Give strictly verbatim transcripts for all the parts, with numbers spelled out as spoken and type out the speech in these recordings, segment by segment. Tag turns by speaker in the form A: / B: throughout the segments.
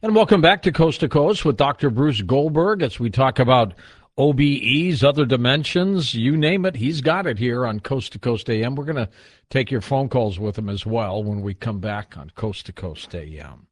A: And welcome back to Coast to Coast with Doctor Bruce Goldberg as we talk about O B Es, other dimensions, you name it, he's got it here on Coast to Coast A M. We're going to take your phone calls with him as well when we come back on Coast to Coast A M.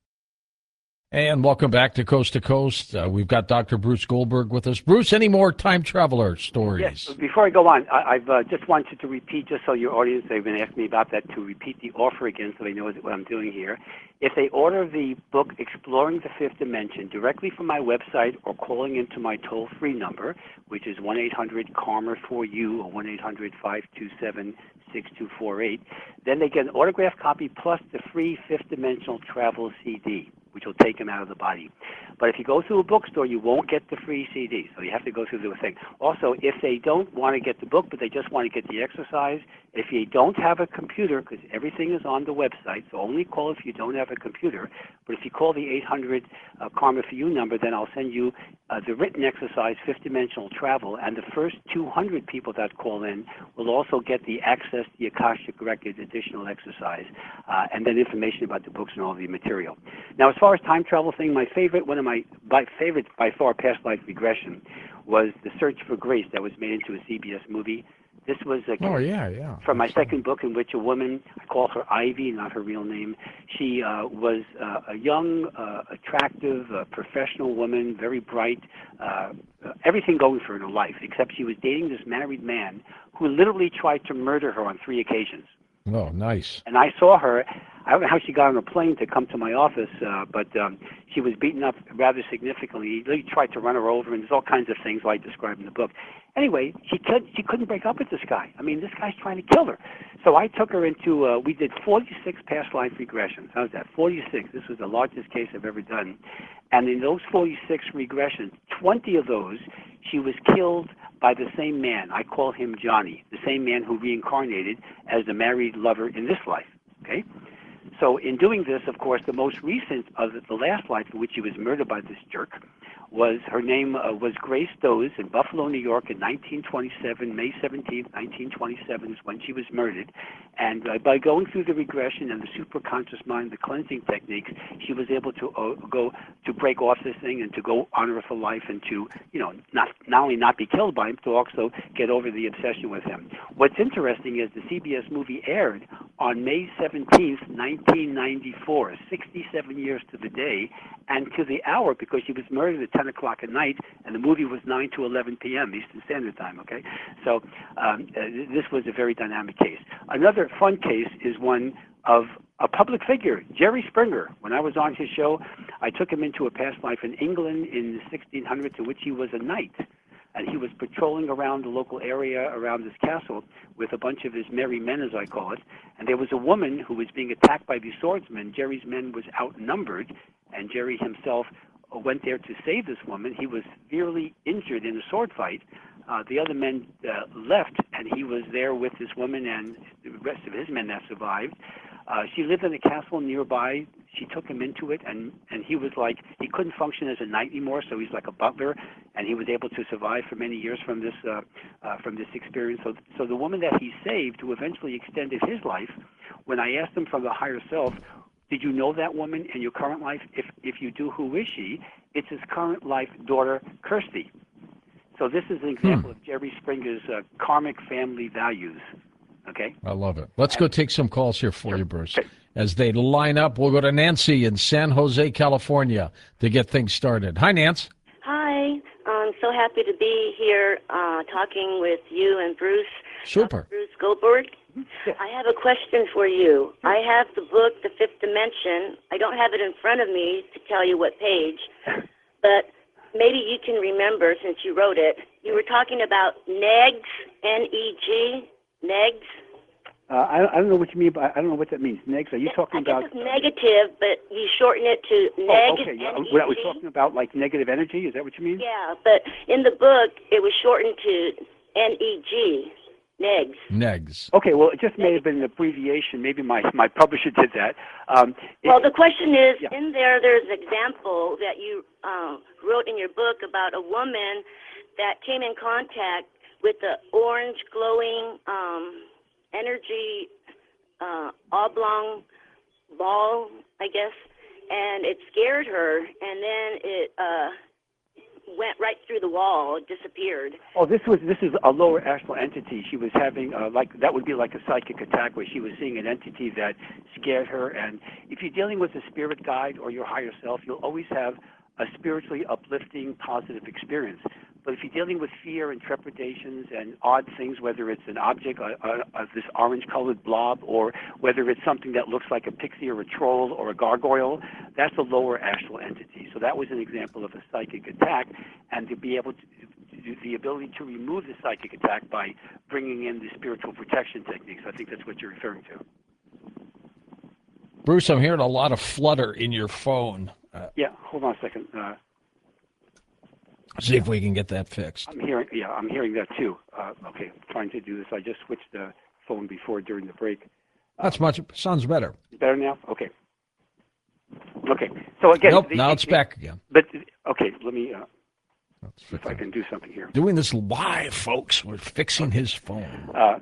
A: And welcome back to Coast to Coast. Uh, we've got Doctor Bruce Goldberg with us. Bruce, any more time traveler stories?
B: Yes, before I go on, I, I've uh, just wanted to repeat, just so your audience, they've been asking me about that, to repeat the offer again so they know what I'm doing here. If they order the book Exploring the Fifth Dimension directly from my website or calling into my toll-free number, which is one eight hundred karma four u or one eight hundred five two seven six two four eight, then they get an autographed copy plus the free Fifth Dimensional Travel C D, which will take them out of the body. But if you go through a bookstore, you won't get the free C D, so you have to go through the thing. Also, if they don't want to get the book, but they just want to get the exercise, if you don't have a computer, because everything is on the website, so only call if you don't have a computer. But if you call the eight hundred uh, karma for you number, then I'll send you uh, the written exercise, Fifth Dimensional Travel, and the first two hundred people that call in will also get the Access the Akashic Record additional exercise, uh, and then information about the books and all the material. Now, as far as time travel thing, my favorite, one of my by, favorites by far, past life regression, was The Search for Grace that was made into a C B S movie. This was a
A: oh, yeah, yeah.
B: from my second book, in which a woman, I call her Ivy, not her real name, she uh, was uh, a young, uh, attractive, uh, professional woman, very bright, uh, everything going for her in her life, except she was dating this married man who literally tried to murder her on three occasions.
A: Oh, nice.
B: And I saw her. I don't know how she got on a plane to come to my office, uh, but um, she was beaten up rather significantly. He tried to run her over, and there's all kinds of things I describe in the book. Anyway, she could, she couldn't break up with this guy. I mean, this guy's trying to kill her. So I took her into, uh, we did forty-six past life regressions. How's that? forty-six. This was the largest case I've ever done. And in those forty-six regressions, twenty of those, she was killed by the same man. I call him Johnny, the same man who reincarnated as the married lover in this life. Okay? So in doing this, of course, the most recent of the last life in which she was murdered by this jerk was, her name uh, was Grace Doze in Buffalo, New York in nineteen twenty-seven, May seventeenth, nineteen twenty-seven is when she was murdered. And uh, by going through the regression and the superconscious mind, the cleansing techniques, she was able to uh, go to break off this thing and to go on her for life and to, you know, not not only not be killed by him, to also get over the obsession with him. What's interesting is the C B S movie aired on May seventeenth, nineteen ninety-four, sixty-seven years to the day and to the hour, because she was murdered at ten o'clock at night, and the movie was nine to eleven p.m. Eastern Standard Time, okay? So um, uh, this was a very dynamic case. Another fun case is one of a public figure, Jerry Springer. When I was on his show, I took him into a past life in England in the sixteen hundreds, in which he was a knight. And he was patrolling around the local area around this castle with a bunch of his merry men, as I call it. And there was a woman who was being attacked by these swordsmen. Jerry's men was outnumbered, and Jerry himself went there to save this woman. He was severely injured in a sword fight. Uh, the other men uh, left, and he was there with this woman and the rest of his men that survived. Uh, she lived in a castle nearby. She took him into it, and, and he was like, he couldn't function as a knight anymore, so he's like a butler, and he was able to survive for many years from this uh, uh, from this experience. So, so the woman that he saved, who eventually extended his life, when I asked him from the higher self, did you know that woman in your current life? If if you do, who is she? It's his current life daughter, Kirsty. So this is an example hmm. of Jerry Springer's uh, karmic family values. Okay?
A: I love it. Let's go take some calls here for you, Bruce. As they line up, we'll go to Nancy in San Jose, California to get things started. Hi, Nance.
C: Hi. I'm so happy to be here uh, talking with you and Bruce.
A: Super.
C: Uh, Bruce Goldberg. I have a question for you. I have the book, The Fifth Dimension. I don't have it in front of me to tell you what page, but maybe you can remember since you wrote it. You were talking about negs, N E G, negs.
B: Uh, I, I don't know what you mean, but I don't know what that means. Negs, are you talking
C: I
B: about...
C: guess it's negative, but you shorten it to neg.
B: Oh, okay. What I was talking about, like negative energy, is that what you mean?
C: Yeah, but in the book, it was shortened to N E G, negs.
A: Negs.
B: Okay, well, it just may have been an abbreviation. Maybe my, my publisher did that. Um,
C: well,
B: it,
C: the question is,
B: yeah.
C: in there, there's an example that you um, wrote in your book about a woman that came in contact with the orange glowing um, energy uh, oblong ball, I guess, and it scared her, and then it uh, went right through the wall, it disappeared.
B: Oh, this was this is a lower astral entity. She was having uh, like that would be like a psychic attack where she was seeing an entity that scared her. And if you're dealing with a spirit guide or your higher self, you'll always have a spiritually uplifting, positive experience. But if you're dealing with fear and trepidations and odd things, whether it's an object, uh, uh, this orange-colored blob, or whether it's something that looks like a pixie or a troll or a gargoyle, that's a lower astral entity. So that was an example of a psychic attack, and to be able to, to the ability to remove the psychic attack by bringing in the spiritual protection techniques. I think that's what you're referring to.
A: Bruce, I'm hearing a lot of flutter in your phone. Uh,
B: yeah, hold on a second. Uh,
A: See if we can get that fixed.
B: I'm hearing, yeah, I'm hearing that too. Uh, okay, I'm trying to do this. I just switched the phone before during the break.
A: That's much, sounds better.
B: Better now? Okay. Okay, so again.
A: Nope,
B: the,
A: now
B: the,
A: it's back again.
B: But, okay, let me, uh,
A: Let's
B: if I can do something here.
A: Doing this live, folks. We're fixing his phone.
B: Uh,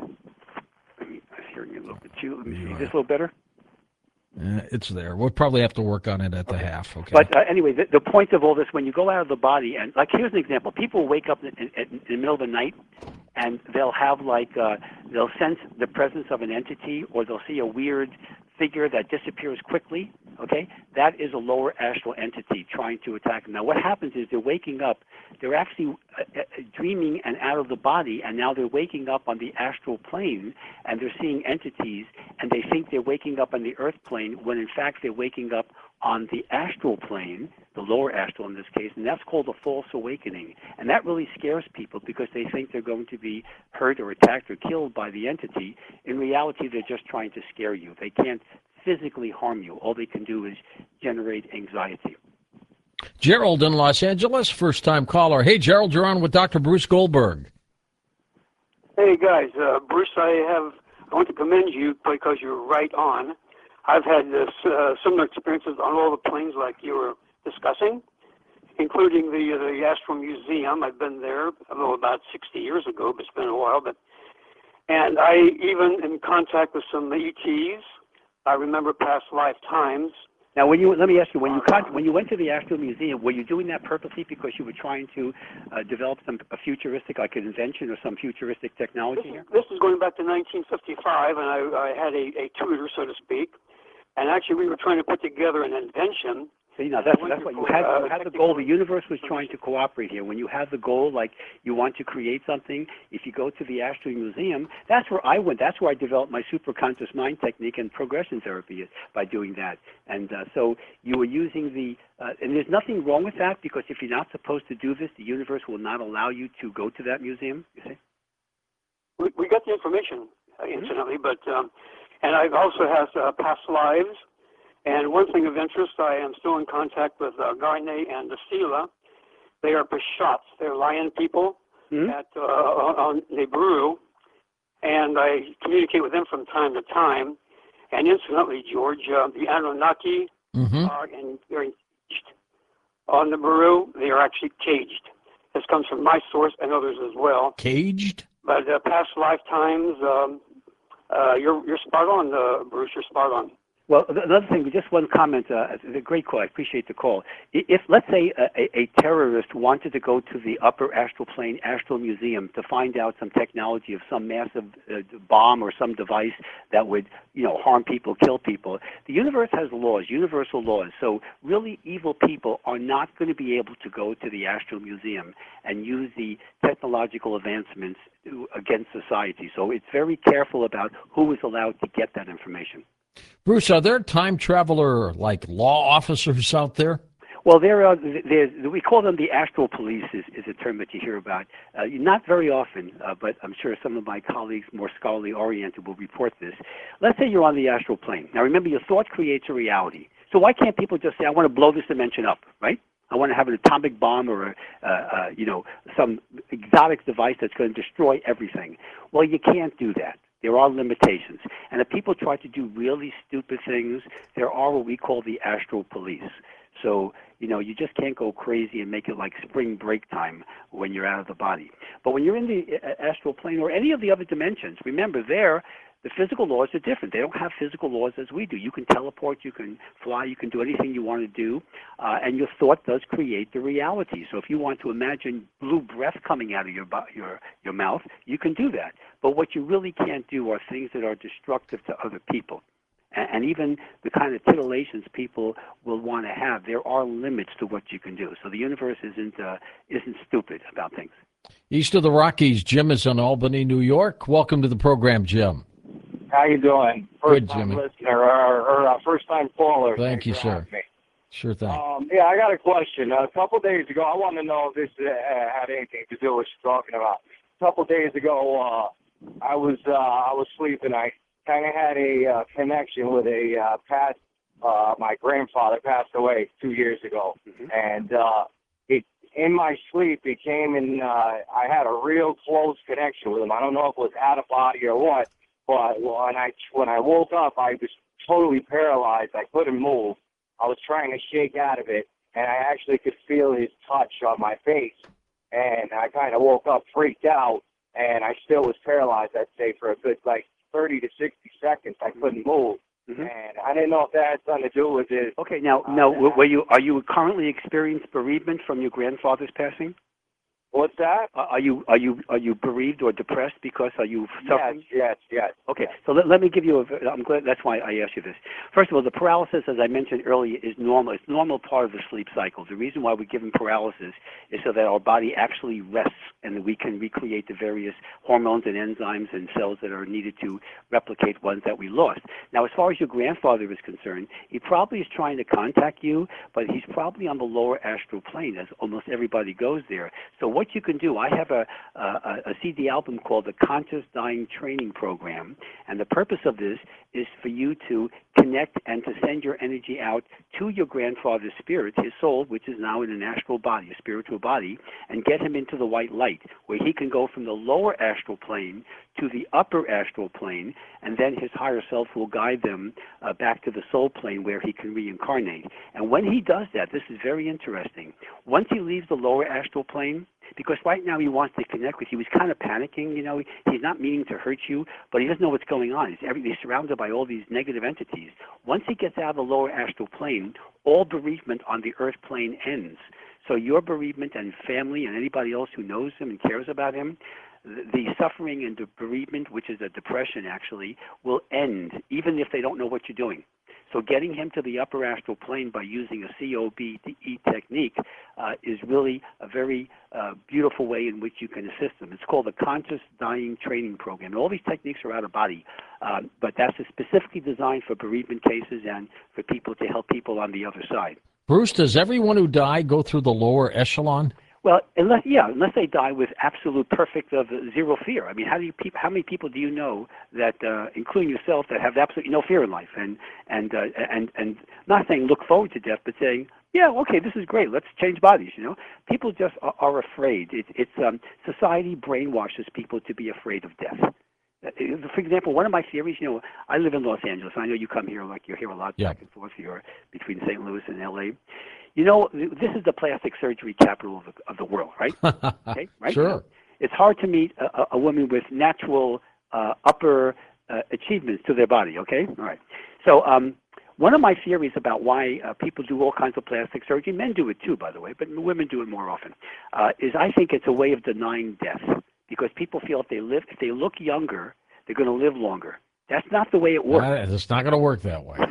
B: let me, I'm hearing you a little bit too. Let me see. Is this a little better?
A: Uh, it's there. We'll probably have to work on it at the
B: okay.
A: half. Okay.
B: But uh, anyway, the, the point of all this, when you go out of the body, and like here's an example: people wake up in, in, in the middle of the night, and they'll have like uh, they'll sense the presence of an entity, or they'll see a weird figure that disappears quickly. Okay, that is a lower astral entity trying to attack them. Now, what happens is they're waking up. They're actually uh, uh, dreaming and out of the body, and now they're waking up on the astral plane, and they're seeing entities, and they think they're waking up on the earth plane, when in fact they're waking up on the astral plane, the lower astral in this case, and that's called a false awakening. And that really scares people because they think they're going to be hurt or attacked or killed by the entity. In reality, they're just trying to scare you. They can't physically harm you. All they can do is generate anxiety.
A: Gerald in Los Angeles, first-time caller. Hey, Gerald, you're on with Doctor Bruce Goldberg.
D: Hey, guys. Uh, Bruce, I have I want to commend you because you're right on. I've had this, uh, similar experiences on all the planes like you were discussing, including the uh, the Astral Museum. I've been there, I don't know, about sixty years ago, but it's been a while. But and I even in contact with some E Ts. I remember past lifetimes.
B: Now, when you let me ask you, when you con- when you went to the Astral Museum, were you doing that purposely because you were trying to uh, develop some a futuristic, like an invention or some futuristic technology
D: This is,
B: here?
D: this is going back to nineteen fifty-five, and I, I had a, a tutor, so to speak. And actually, we were trying to put together an invention.
B: So, you know, that's, that's what you had. You had the goal. The universe was trying to cooperate here. When you have the goal, like you want to create something, if you go to the Astral Museum, that's where I went. That's where I developed my superconscious mind technique and progression therapy is by doing that. And uh, so you were using the, uh, and there's nothing wrong with that because if you're not supposed to do this, the universe will not allow you to go to that museum. You see?
D: We, we got the information, uh, incidentally, but um, and I've also had uh, past lives. And one thing of interest, I am still in contact with uh, Garnet and Stila. They are Peshots. They're lion people
B: mm-hmm.
D: at uh, on Nibiru, and I communicate with them from time to time. And incidentally, George, uh, the Anunnaki
A: mm-hmm.
D: are in, they're caged on Nibiru. They are actually caged. This comes from my source and others as well.
A: Caged?
D: But uh, past lifetimes, um, uh, you're you're spot on, uh, Bruce. You're spot on.
B: Well, another thing, just one comment. Uh, it's a great call. I appreciate the call. If, let's say, a, a terrorist wanted to go to the upper astral plane, Astral Museum, to find out some technology of some massive uh, bomb or some device that would, you know, harm people, kill people, the universe has laws, universal laws. So really evil people are not going to be able to go to the Astral Museum and use the technological advancements to, against society. So it's very careful about who is allowed to get that information.
A: Bruce, are there time traveler, like, law officers out there?
B: Well, there are. There's, we call them the astral police. Is, is a term that you hear about. Uh, not very often, uh, but I'm sure some of my colleagues, more scholarly oriented, will report this. Let's say you're on the astral plane. Now, remember, your thought creates a reality. So why can't people just say, "I want to blow this dimension up," right? I want to have an atomic bomb or, a, uh, uh, you know, some exotic device that's going to destroy everything. Well, you can't do that. There are limitations. And if people try to do really stupid things, there are what we call the astral police. So, you know, you just can't go crazy and make it like spring break time when you're out of the body. But when you're in the astral plane or any of the other dimensions, remember there, The physical laws are different. They don't have physical laws as we do. You can teleport, you can fly, you can do anything you want to do, uh, and your thought does create the reality. So if you want to imagine blue breath coming out of your your your mouth, you can do that. But what you really can't do are things that are destructive to other people. And, and even the kind of titillations people will want to have, there are limits to what you can do. So the universe isn't uh, isn't stupid about things.
A: East of the Rockies, Jim is in Albany, New York. Welcome to the program, Jim.
E: How you doing?
A: Good,
E: First time
A: Jimmy.
E: listener or, or uh, first time caller.
A: Thank
E: Thanks
A: you,
E: for
A: sir.
E: having me.
A: Sure thing.
E: Um, yeah, I got a question. A couple days ago, I want to know if this uh, had anything to do with what you're talking about. A couple days ago, uh, I was uh, I was sleeping. I kind of had a uh, connection with a uh, past. Uh, my grandfather passed away two years ago,
B: Mm-hmm.
E: and uh, it in my sleep it came and uh, I had a real close connection with him. I don't know if it was out of body or what. But when I when I woke up, I was totally paralyzed. I couldn't move. I was trying to shake out of it, and I actually could feel his touch on my face. And I kind of woke up freaked out, and I still was paralyzed, I'd say, for a good, like, thirty to sixty seconds. I couldn't move.
B: Mm-hmm.
E: And I didn't know if that had something to do with it.
B: Okay, now,
E: Uh,
B: now, were you are you currently experiencing bereavement from your grandfather's passing?
E: What's that?
B: Uh, are you are you are you bereaved or depressed because are you suffering?
E: Yes, yes, yes.
B: Okay,
E: yes.
B: so let, let me give you a. I'm glad that's why I asked you this. First of all, the paralysis, as I mentioned earlier, is normal. It's a normal part of the sleep cycle. The reason why we give him paralysis is so that our body actually rests and that we can recreate the various hormones and enzymes and cells that are needed to replicate ones that we lost. Now, as far as your grandfather is concerned, he probably is trying to contact you, but he's probably on the lower astral plane, as almost everybody goes there. So what you can do, I have a, a, a C D album called the Conscious Dying Training Program, and the purpose of this is for you to connect and to send your energy out to your grandfather's spirit, his soul, which is now in an astral body, a spiritual body, and get him into the white light, where he can go from the lower astral plane to the upper astral plane, and then his higher self will guide them uh, back to the soul plane where he can reincarnate. And when he does that, this is very interesting. Once he leaves the lower astral plane, because right now he wants to connect with you. He's kind of panicking, you know. He's not meaning to hurt you, but he doesn't know what's going on. He's, every, he's surrounded by all these negative entities. Once he gets out of the lower astral plane, all bereavement on the earth plane ends. So your bereavement and family and anybody else who knows him and cares about him, the, the suffering and the bereavement, which is a depression actually, will end, even if they don't know what you're doing. So getting him to the upper astral plane by using a C O B E technique uh, is really a very uh, beautiful way in which you can assist them. It's called the Conscious Dying Training Program. And all these techniques are out of body, um, but that's specifically designed for bereavement cases and for people to help people on the other side.
A: Bruce, does everyone who died go through the lower echelon?
B: Well, unless yeah, unless they die with absolute perfect of zero fear. I mean, how do you peop- how many people do you know that, uh, including yourself, that have absolutely no fear in life, and and uh, and and not saying look forward to death, but saying, yeah, okay, this is great. Let's change bodies. You know, people just are, are afraid. It, it's um, society brainwashes people to be afraid of death. For example, one of my theories, you know, I live in Los Angeles. I know you come here, like you're here a lot,
A: Yeah.
B: back and forth here between Saint Louis and L A. You know, this is the plastic surgery capital of the, of the world, right? Okay, right?
A: Sure.
B: It's hard to meet a, a woman with natural uh, upper uh, achievements to their body, okay? All right. So um, one of my theories about why uh, people do all kinds of plastic surgery, men do it too, by the way, but women do it more often, uh, is I think it's a way of denying death, because people feel if they live, if they look younger, they're going to live longer. That's not the way it works.
A: Uh, it's not going to work that way.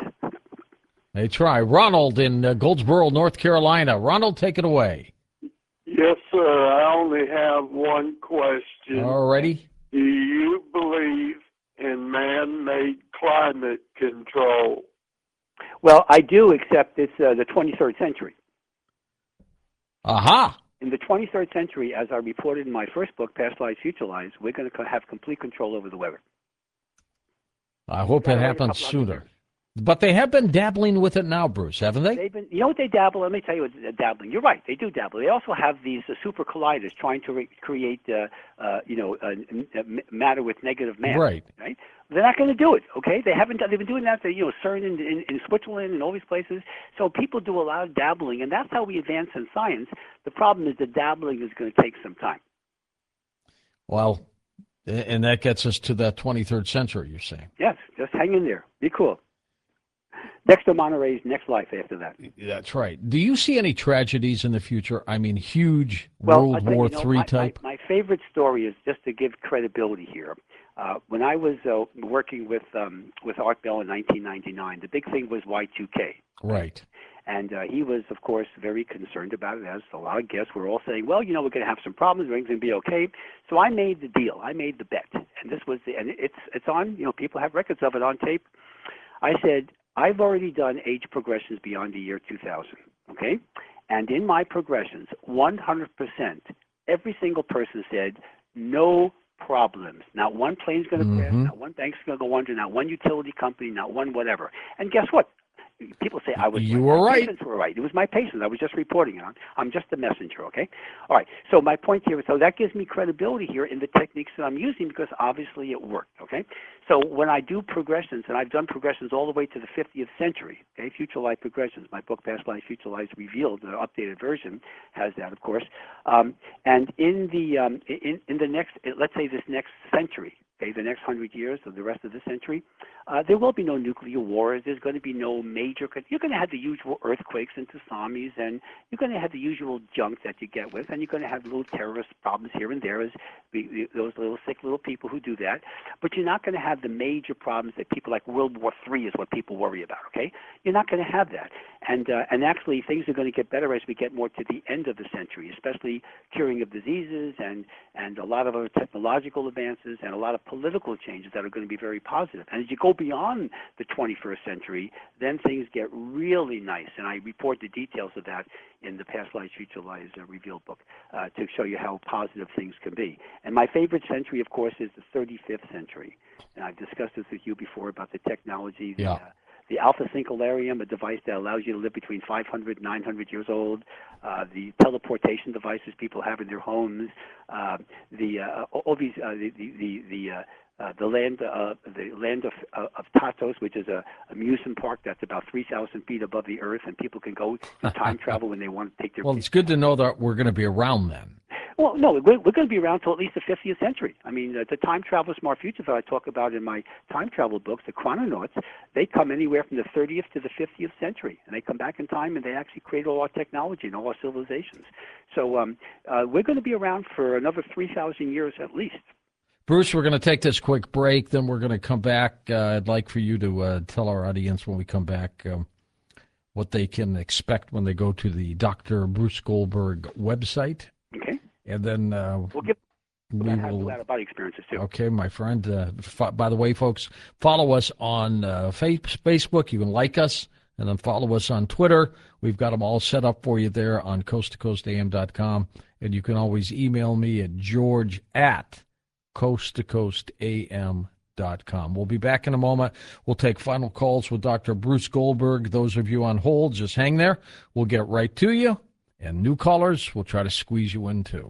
A: They try. Ronald in uh, Goldsboro, North Carolina. Ronald, take it away.
F: Yes, sir. I only have one question.
A: Alrighty.
F: Do you believe in man-made climate control?
B: Well, I do, except it's uh, the twenty-third century.
A: Aha.
B: In the twenty-third century, as I reported in my first book, Past Lives, Future Lives, we're going to have complete control over the weather.
A: I hope
B: Gotta
A: it
B: wait a
A: happens
B: couple hundred
A: sooner.
B: years.
A: But they have been dabbling with it now, Bruce, haven't they?
B: They've been, you know what they dabble? Let me tell you what they're dabbling. You're right, they do dabble. They also have these uh, super colliders trying to re- create, uh, uh, you know, uh, n- uh, matter with negative mass.
A: Right.
B: Right. They're not going to do it. Okay. They haven't. They've been doing that. To, you know, CERN in, in, in Switzerland and all these places. So people do a lot of dabbling, and that's how we advance in science. The problem is the dabbling is going to take some time.
A: Well, A- And that gets us to that twenty-third century, you're saying?
B: Yes, just hang in there. Be cool. Next to Monterey's next life after that.
A: That's right. Do you see any tragedies in the future? I mean, huge
B: Well,
A: World
B: I'll tell you,
A: War
B: you know,
A: Three
B: my,
A: type?
B: My, my favorite story is just to give credibility here. Uh, when I was uh, working with um, with Art Bell in nineteen ninety-nine, the big thing was Y two K.
A: Right.
B: And uh, he was, of course, very concerned about it, as a lot of guests were all saying, well, you know, we're going to have some problems, everything's going to be okay. So I made the deal. I made the bet. And this was the, and it's, it's on, you know, people have records of it on tape. I said, I've already done age progressions beyond the year two thousand, okay? And in my progressions, one hundred percent, every single person said, no problems. Not one plane's going to crash,
A: Mhm.
B: not one bank's going to go under, not one utility company, not one whatever. And guess what? People say I was
A: You
B: right.
A: were
B: My
A: right.
B: patients were right. It was my patients. I was just reporting it on. I'm just the messenger, okay? All right. So my point here is, so that gives me credibility here in the techniques that I'm using because obviously it worked, okay? So when I do progressions, and I've done progressions all the way to the fiftieth century, okay, Future Life Progressions, my book, Past Life, Future Lives Revealed, the updated version has that, of course. Um, and in the um, in in the next, let's say this next century, okay, the next hundred years or the rest of the century, uh, there will be no nuclear wars. There's going to be no major. You're going to have the usual earthquakes and tsunamis, and you're going to have the usual junk that you get with, and you're going to have little terrorist problems here and there, as we, those little sick little people who do that. But you're not going to have the major problems that people like World War Three is what people worry about. Okay, you're not going to have that, and uh, and actually things are going to get better as we get more to the end of the century, especially curing of diseases and and a lot of other technological advances and a lot of political changes that are going to be very positive. And as you go beyond the twenty-first century, then things get really nice. And I report the details of that in the Past Lives, Future Lives uh, Revealed book uh, to show you how positive things can be. And my favorite century, of course, is the thirty-fifth century. And I've discussed this with you before about the technology. The,
A: Yeah.
B: uh, the Alpha Syncolarium, a device that allows you to live between five hundred and nine hundred years old, uh, the teleportation devices people have in their homes, uh, the uh, all these uh, the the the, the uh, Uh, the land, uh, the land of, uh, of Tatos, which is a amusement park that's about three thousand feet above the earth, and people can go to time travel when they want to take their.
A: Well, it's good to know that we're going to be around then.
B: Well, no, we're, we're going to be around till at least the fiftieth century. I mean, uh, the time travel smart futures that I talk about in my time travel books, the chrononauts, they come anywhere from the thirtieth to the fiftieth century, and they come back in time and they actually create all our technology and all our civilizations. So um, uh, we're going to be around for another three thousand years at least.
A: Bruce, we're going to take this quick break, then we're going to come back. Uh, I'd like for you to uh, tell our audience when we come back um, what they can expect when they go to the Doctor Bruce Goldberg website.
B: Okay.
A: And then uh,
B: We'll give
A: we
B: have
A: will.
B: out-of-body experiences too.
A: Okay, my friend. Uh, f- by the way, folks, follow us on uh, face- Facebook. You can like us, and then follow us on Twitter. We've got them all set up for you there on coast to coast a m dot com. And you can always email me at george at coast to coast a m dot com. We'll be back in a moment. We'll take final calls with Doctor Bruce Goldberg. Those of you on hold, just hang there. We'll get right to you. And new callers, we'll try to squeeze you in too.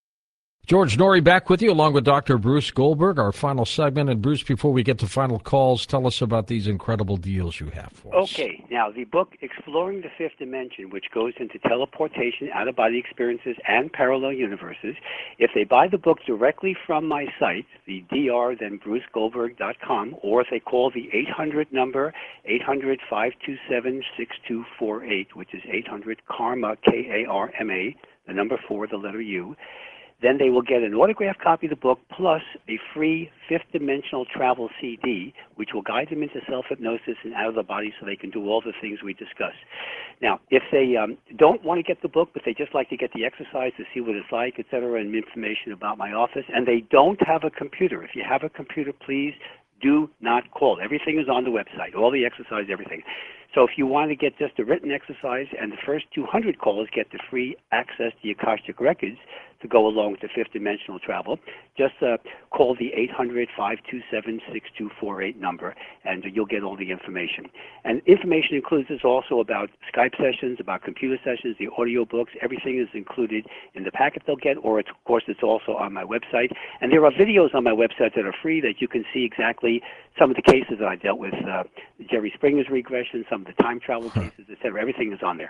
A: George Norrie back with you along with Doctor Bruce Goldberg, our final segment. And Bruce, before we get to final calls, tell us about these incredible deals you have for us.
B: Okay, now the book Exploring the Fifth Dimension, which goes into teleportation, out-of-body experiences, and parallel universes. If they buy the book directly from my site, the D R, then bruce goldberg dot com, or if they call the eight hundred number, eight hundred, five two seven, six two four eight, which is eight hundred karma, K A R M A, the number four, the letter U, then they will get an autographed copy of the book plus a free fifth dimensional travel C D, which will guide them into self-hypnosis and out of the body so they can do all the things we discussed. Now, if they um, don't want to get the book, but they just like to get the exercise to see what it's like, et cetera, and information about my office, and they don't have a computer, if you have a computer, please do not call. Everything is on the website, all the exercise, everything. So if you want to get just a written exercise and the first two hundred calls get the free access to the Akashic Records to go along with the fifth dimensional travel, just uh, call the eight hundred, five two seven, six two four eight number and you'll get all the information. And information includes this also about Skype sessions, about computer sessions, the audio books. Everything is included in the packet they'll get, or it's, of course it's also on my website. And there are videos on my website that are free that you can see exactly some of the cases that I dealt with, uh, Jerry Springer's regression, some of the time travel cases, et cetera. Everything is on there.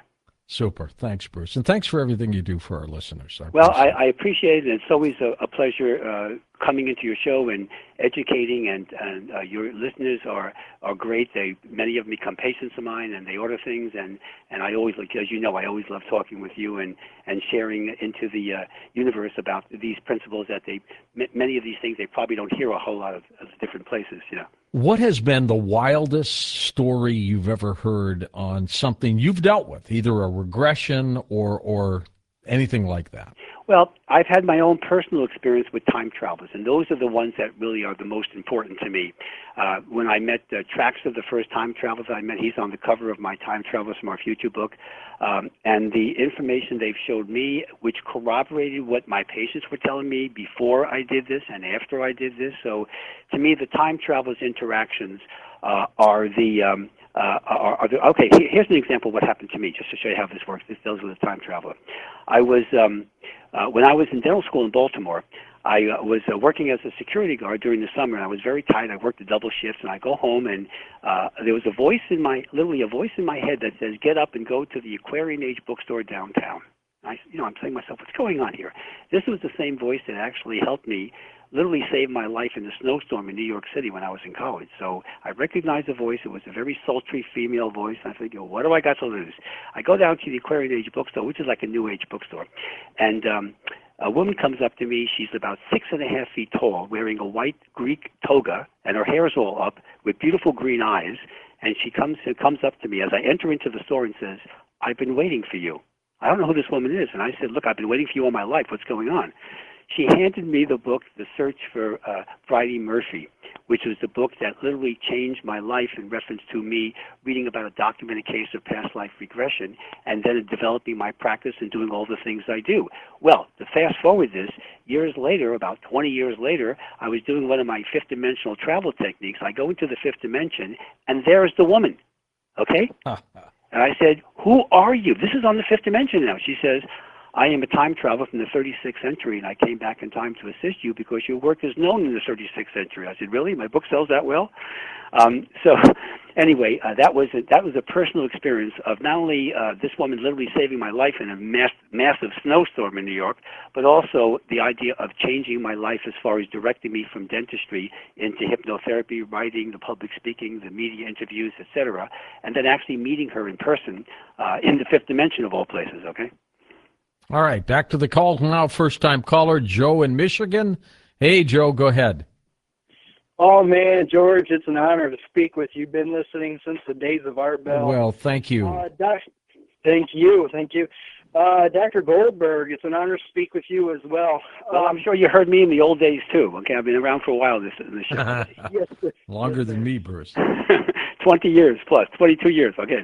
A: Super. Thanks, Bruce. And thanks for everything you do for our listeners. I
B: Well, I,
A: appreciate
B: I appreciate it. It's always a, a pleasure uh, coming into your show and educating. And, and uh, your listeners are, are great. They many of them become patients of mine, and they order things. And, and I always, like as you know, I always love talking with you and, and sharing into the uh, universe about these principles that they m- many of these things they probably don't hear a whole lot of, of different places. You know.
A: What has been the wildest story you've ever heard on something you've dealt with, either a regression or or anything like that?
B: Well, I've had my own personal experience with time travelers, and those are the ones that really are the most important to me. Uh, when I met uh, Traxler, the first time traveler I met, he's on the cover of my Time Travelers from Our Future book, um, and the information they've showed me, which corroborated what my patients were telling me before I did this and after I did this. So, to me, the time travelers' interactions uh, are the um, uh, are, are the, okay. Here's an example of what happened to me, just to show you how this works. This deals with a time traveler. I was um, uh, when I was in dental school in Baltimore. I uh, was uh, working as a security guard during the summer, and I was very tired. I worked a double shift, and I go home, and uh, there was a voice in my, literally a voice in my head that says, "Get up and go to the Aquarian Age bookstore downtown." I, you know, I'm saying to myself, "What's going on here?" This was the same voice that actually helped me, literally saved my life in a snowstorm in New York City when I was in college. So I recognized the voice. It was a very sultry female voice. I figured, what do I got to lose? I go down to the Aquarian Age bookstore, which is like a New Age bookstore, and um, a woman comes up to me. She's about six and a half feet tall, wearing a white Greek toga, and her hair is all up with beautiful green eyes. And she comes comes up to me as I enter into the store and says, "I've been waiting for you." I don't know who this woman is. And I said, "Look, I've been waiting for you all my life. What's going on?" She handed me the book, The Search for uh, Friday Murphy, which was the book that literally changed my life in reference to me reading about a documented case of past life regression and then developing my practice and doing all the things I do. Well, to fast forward this, years later, about twenty years later, I was doing one of my fifth dimensional travel techniques. I go into the fifth dimension, and there's the woman, okay? And I said, "Who are you?" This is on the fifth dimension now. She says, "I am a time traveler from the thirty-sixth century, and I came back in time to assist you because your work is known in the thirty-sixth century." I said, "Really? My book sells that well?" Um, so anyway, uh, that was a, that was a personal experience of not only uh, this woman literally saving my life in a mass, massive snowstorm in New York, but also the idea of changing my life as far as directing me from dentistry into hypnotherapy, writing, the public speaking, the media interviews, et cetera, and then actually meeting her in person uh, in the fifth dimension of all places, okay?
A: All right, back to the call now. First-time caller, Joe in Michigan. Hey, Joe, go ahead.
G: Oh, man, George, it's an honor to speak with you. Been listening since the days of Art Bell.
A: Well, thank you.
G: Uh, doc- thank you, thank you. Uh, Doctor Goldberg, it's an honor to speak with you as well.
B: Well, I'm sure you heard me in the old days, too. Okay, I've been around for a while this, in this show.
G: Yes,
A: Longer than me, Bruce.
B: twenty years plus, twenty-two years, okay.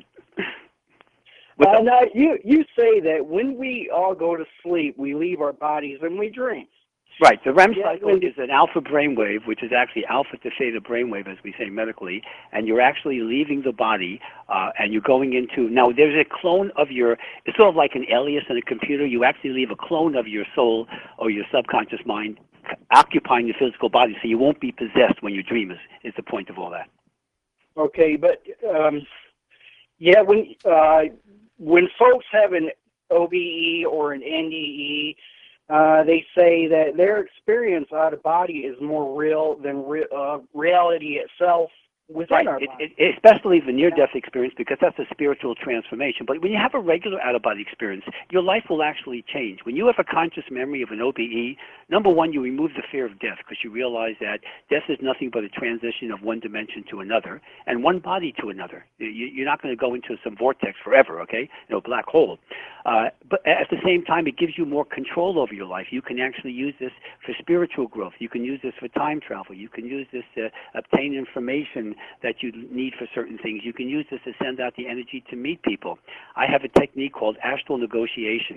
G: Uh, now, you, you say that when we all go to sleep, we leave our bodies and we dream.
B: Right. The R E M
G: Yeah,
B: cycle is an alpha brainwave, which is actually alpha to theta brainwave, as we say medically, and you're actually leaving the body, uh, and you're going into, now there's a clone of your, it's sort of like an alias in a computer. You actually leave a clone of your soul or your subconscious mind occupying your physical body, so you won't be possessed when you dream, is, is the point of all that.
G: Okay, but, um, yeah, when, uh, when folks have an O B E or an N D E, Uh, they say that their experience out of body is more real than re- uh, reality itself within
B: right.
G: our
B: it,
G: body.
B: it, especially the near-death experience, because that's a spiritual transformation. But when you have a regular out-of-body experience, your life will actually change. When you have a conscious memory of an O B E, number one, you remove the fear of death because you realize that death is nothing but a transition of one dimension to another and one body to another. You, you're not going to go into some vortex forever, okay, you know, black hole. Uh, but at the same time, it gives you more control over your life. You can actually use this for spiritual growth. You can use this for time travel. You can use this to obtain information that you need for certain things. You can use this to send out the energy to meet people. I have a technique called astral negotiation,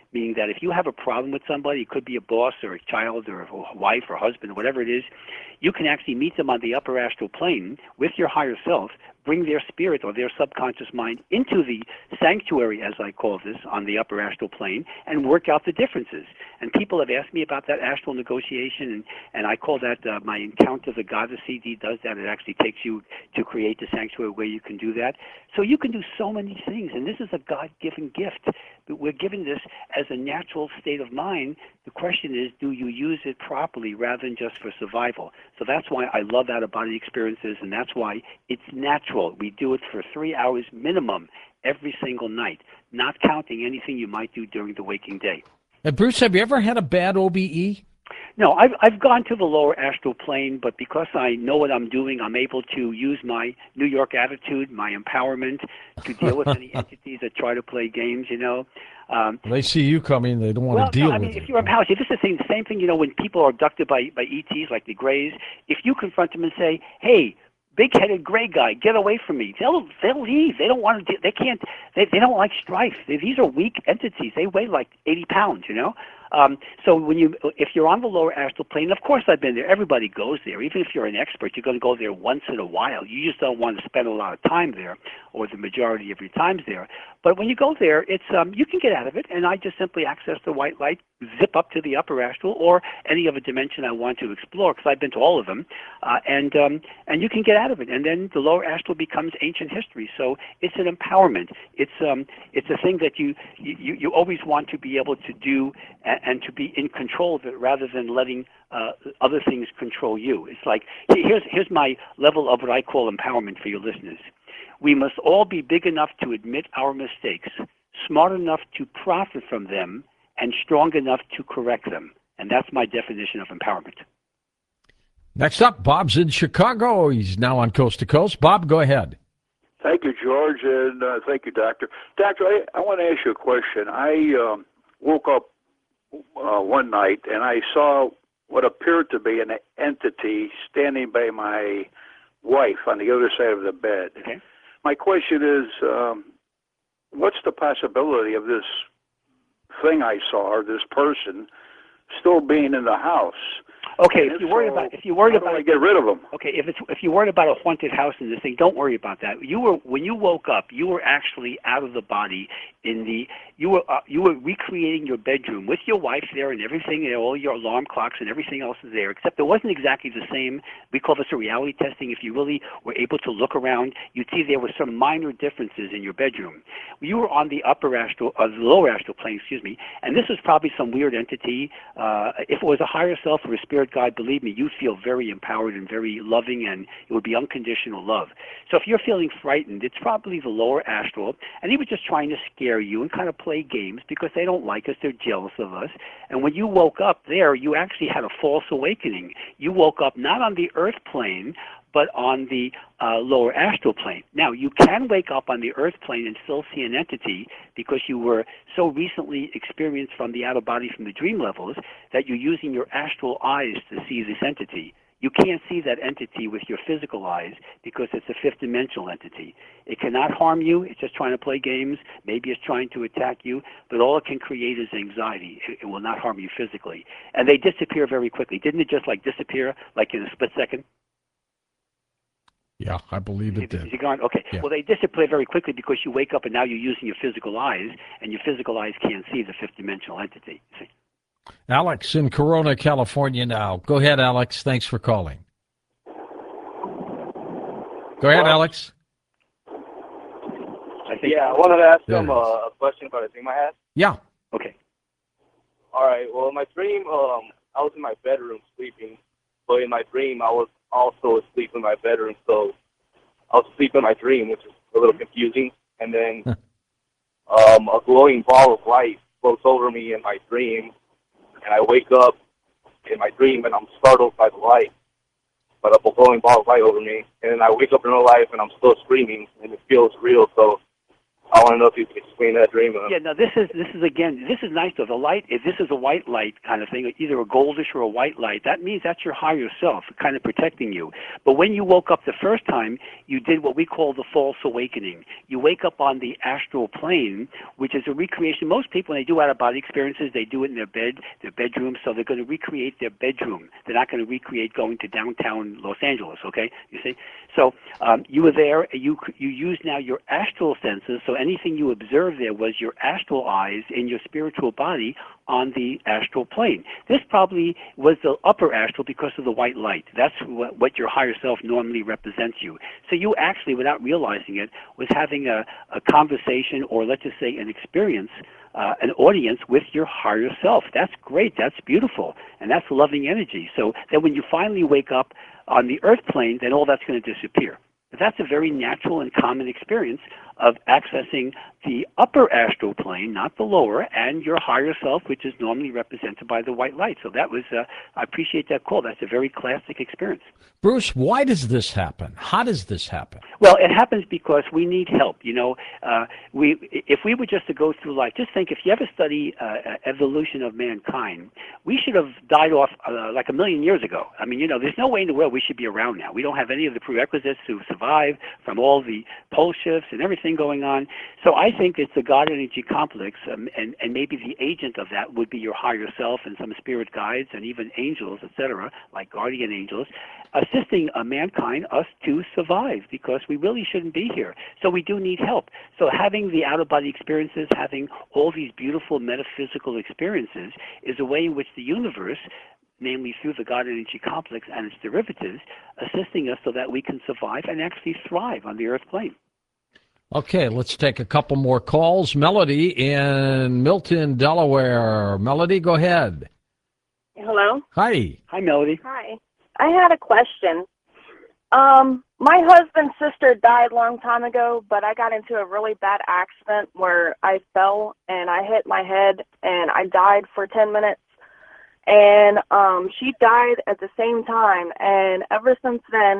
B: meaning that if you have a problem with somebody, it could be a boss or a child or a wife or husband or whatever it is, you can actually meet them on the upper astral plane with your higher self, bring their spirit or their subconscious mind into the sanctuary, as I call this, on the upper astral plane, and work out the differences. And people have asked me about that astral negotiation, and, and I call that uh, my Encounter the Goddess C D does that. It actually takes you to create the sanctuary where you can do that. So you can do so many things, and this is a God-given gift. We're given this as a natural state of mind. The question is, do you use it properly rather than just for survival? So that's why I love out-of-body experiences, and that's why it's natural. We do it for three hours minimum every single night, not counting anything you might do during the waking day.
A: And Bruce, have you ever had a bad O B E?
B: No, I've I've gone to the lower astral plane, but because I know what I'm doing, I'm able to use my New York attitude, my empowerment, to deal with any entities that try to play games. You know, um,
A: They see you coming, they don't want
B: well,
A: to deal
B: no, I mean,
A: with
B: if
A: it.
B: you're empowered, see, this is the thing, the same thing. You know, when people are abducted by by E Ts like the Greys, if you confront them and say, "Hey, big-headed gray guy, get away from me," They'll they'll leave. They don't want to. They can't. They they don't like strife. They, these are weak entities. They weigh like eighty pounds. You know. Um, so when you, if you're on the lower astral plane, of course I've been there. Everybody goes there. Even if you're an expert, you're going to go there once in a while. You just don't want to spend a lot of time there, or the majority of your time's there. But when you go there, it's um, you can get out of it, and I just simply access the white light, zip up to the upper astral or any other dimension I want to explore, because I've been to all of them, uh, and um, and you can get out of it. And then the lower astral becomes ancient history. So it's an empowerment. It's um, it's a thing that you you, you always want to be able to do. And, and to be in control of it rather than letting uh, other things control you. It's like, here's, here's my level of what I call empowerment for your listeners. We must all be big enough to admit our mistakes, smart enough to profit from them, and strong enough to correct them. And that's my definition of empowerment.
A: Next up, Bob's in Chicago. He's now on Coast to Coast. Bob, go ahead.
F: Thank you, George, and uh, thank you, Doctor. Doctor, I, I want to ask you a question. I um, woke up Uh, one night, and I saw what appeared to be an entity standing by my wife on the other side of the bed.
B: Okay.
F: My question is, um, what's the possibility of this thing I saw, or this person, still being in the house?
B: Okay,
F: and
B: if you worry
F: so,
B: about if you worried
F: how do
B: about
F: I get rid of them?
B: Okay, if it's if you worried about a haunted house in this thing, don't worry about that. You were when you woke up, you were actually out of the body in the you were uh, you were recreating your bedroom with your wife there and everything, and all your alarm clocks and everything else is there, except it wasn't exactly the same. We call this a reality testing. If you really were able to look around, you'd see there were some minor differences in your bedroom. You were on the upper astral, or the lower astral plane, excuse me, and this was probably some weird entity. Uh, if it was a higher self or a spirit guide, believe me, you'd feel very empowered and very loving, and it would be unconditional love. So if you're feeling frightened, it's probably the lower astral, and he was just trying to scare you and kind of play games because they don't like us, they're jealous of us. And when you woke up there, you actually had a false awakening. You woke up not on the earth plane, but on the uh, lower astral plane. Now, you can wake up on the earth plane and still see an entity because you were so recently experienced from the outer body, from the dream levels, that you're using your astral eyes to see this entity. You can't see that entity with your physical eyes because it's a fifth dimensional entity. It cannot harm you. It's just trying to play games. Maybe it's trying to attack you, but all it can create is anxiety. It, it will not harm you physically. And they disappear very quickly. Didn't it just like disappear like in a split second?
A: Yeah, I believe it
B: Is
A: did.
B: he gone? Okay.
A: Yeah.
B: Well, they disappear very quickly because you wake up and now you're using your physical eyes, and your physical eyes can't see the fifth dimensional entity. See?
A: Alex in Corona, California now. Go ahead, Alex. Thanks for calling. Go ahead, Alex.
B: I think.
E: Yeah, I wanted to ask
A: There
E: him
A: it
E: uh,
A: is.
E: a question about a dream I had.
A: Yeah.
B: Okay.
E: All right. Well, in my dream, um, I was in my bedroom sleeping, but in my dream, I was also asleep in my bedroom. So I was asleep in my dream, which is a little confusing. And then um, a glowing ball of light floats over me in my dream, and I wake up in my dream, and I'm startled by the light. But a glowing ball of light over me, and then I wake up in real life, and I'm still screaming, and it feels real. So I want to know if you can explain that dream. Uh,
B: Yeah, no, this is this is again, this is nice though. The light, if this is a white light kind of thing, either a goldish or a white light, that means that's your higher self, kind of protecting you. But when you woke up the first time, you did what we call the false awakening. You wake up on the astral plane, which is a recreation. Most people, when they do out-of-body experiences, they do it in their bed, their bedroom, so they're going to recreate their bedroom. They're not going to recreate going to downtown Los Angeles, okay? You see? So um, you were there, you you use now your astral senses, so anything you observed there was your astral eyes in your spiritual body on the astral plane. This probably was the upper astral because of the white light. That's what, what your higher self normally represents you. So you actually, without realizing it, was having a, a conversation, or let's just say an experience, uh, an audience with your higher self. That's great. That's beautiful. And that's loving energy. So then when you finally wake up on the earth plane, then all that's going to disappear. But that's a very natural and common experience of accessing the upper astral plane, not the lower, and your higher self, which is normally represented by the white light. So that was, uh, I appreciate that call. That's a very classic experience.
A: Bruce, why does this happen? How does this happen?
B: Well, it happens because we need help. You know, uh, we if we were just to go through life, just think, if you ever study uh, evolution of mankind, we should have died off uh, like a million years ago. I mean, you know, there's no way in the world we should be around now. We don't have any of the prerequisites to survive from all the pole shifts and everything going on. So I think it's the God energy complex, um, and, and maybe the agent of that would be your higher self and some spirit guides and even angels, et cetera, like guardian angels, assisting uh, mankind, us, to survive, because we really shouldn't be here. So we do need help. So having the out-of-body experiences, having all these beautiful metaphysical experiences, is a way in which the universe, namely through the God energy complex and its derivatives, assisting us so that we can survive and actually thrive on the earth plane.
A: Okay, let's take a couple more calls. Melody in Milton, Delaware. Melody, go ahead.
H: Hello?
A: Hi.
B: Hi, Melody.
H: Hi. I had a question. Um, my husband's sister died a long time ago, but I got into a really bad accident where I fell and I hit my head and I died for ten minutes. And um, she died at the same time. And ever since then,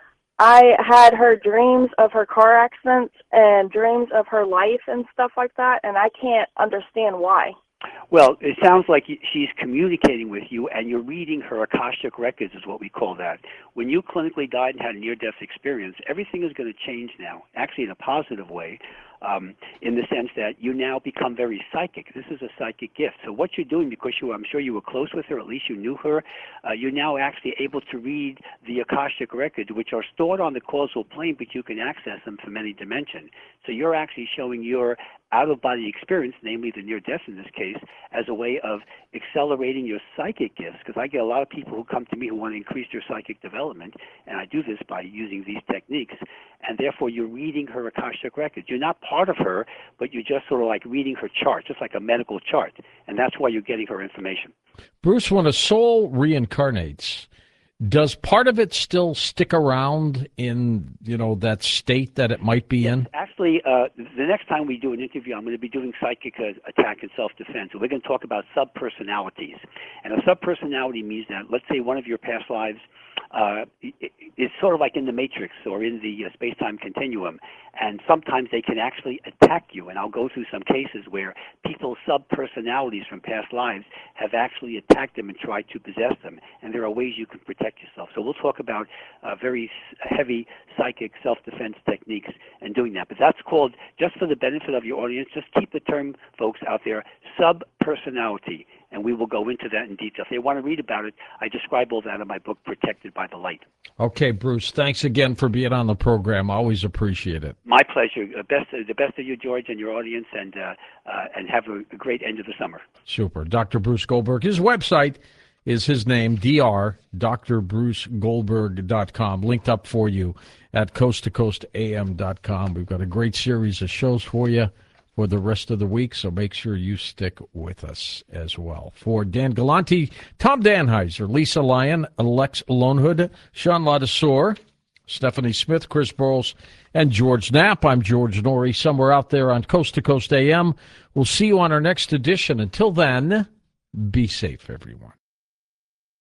H: I had her dreams of her car accidents and dreams of her life and stuff like that, and I can't understand why.
B: Well, it sounds like she's communicating with you, and you're reading her Akashic records, is what we call that. When you clinically died and had a near-death experience, everything is going to change now, actually in a positive way, um, in the sense that you now become very psychic. This is a psychic gift. So what you're doing, because you, I'm sure you were close with her, at least you knew her, uh, you're now actually able to read the Akashic records, which are stored on the causal plane, but you can access them from any dimension. So you're actually showing your out-of-body experience, namely the near-death in this case, as a way of accelerating your psychic gifts, because I get a lot of people who come to me who want to increase their psychic development, and I do this by using these techniques, and therefore you're reading her Akashic records. You're not part of her, but you're just sort of like reading her chart, just like a medical chart, and that's why you're getting her information.
A: Bruce, when a soul reincarnates, does part of it still stick around in, you know, that state that it might be in?
B: Actually, uh, the next time we do an interview, I'm going to be doing psychic uh, attack and self-defense. So we're going to talk about subpersonalities. And a subpersonality means that, let's say one of your past lives uh, is sort of like in the Matrix or in the uh, space-time continuum, and sometimes they can actually attack you. And I'll go through some cases where people's sub-personalities from past lives have actually attacked them and tried to possess them. And there are ways you can protect yourself. So we'll talk about uh, very heavy psychic self-defense techniques and doing that. But that's called, just for the benefit of your audience, just keep the term, folks, out there, sub-personality. And we will go into that in detail. If they want to read about it, I describe all that in my book, Protected by the Light.
A: Okay, Bruce, thanks again for being on the program. I always appreciate it.
B: My pleasure. The best, the best of you, George, and your audience, and uh, uh, and have a, a great end of the summer.
A: Super. Doctor Bruce Goldberg. His website is his name, D R, D R Bruce Goldberg dot com, linked up for you at coast to coast A M dot com. We've got a great series of shows for you for the rest of the week, so make sure you stick with us as well. For Dan Galante, Tom Danheiser, Lisa Lyon, Alex Lonehood, Sean Ladouceur, Stephanie Smith, Chris Burles, and George Knapp, I'm George Norrie, somewhere out there on Coast to Coast A M. We'll see you on our next edition. Until then, be safe, everyone.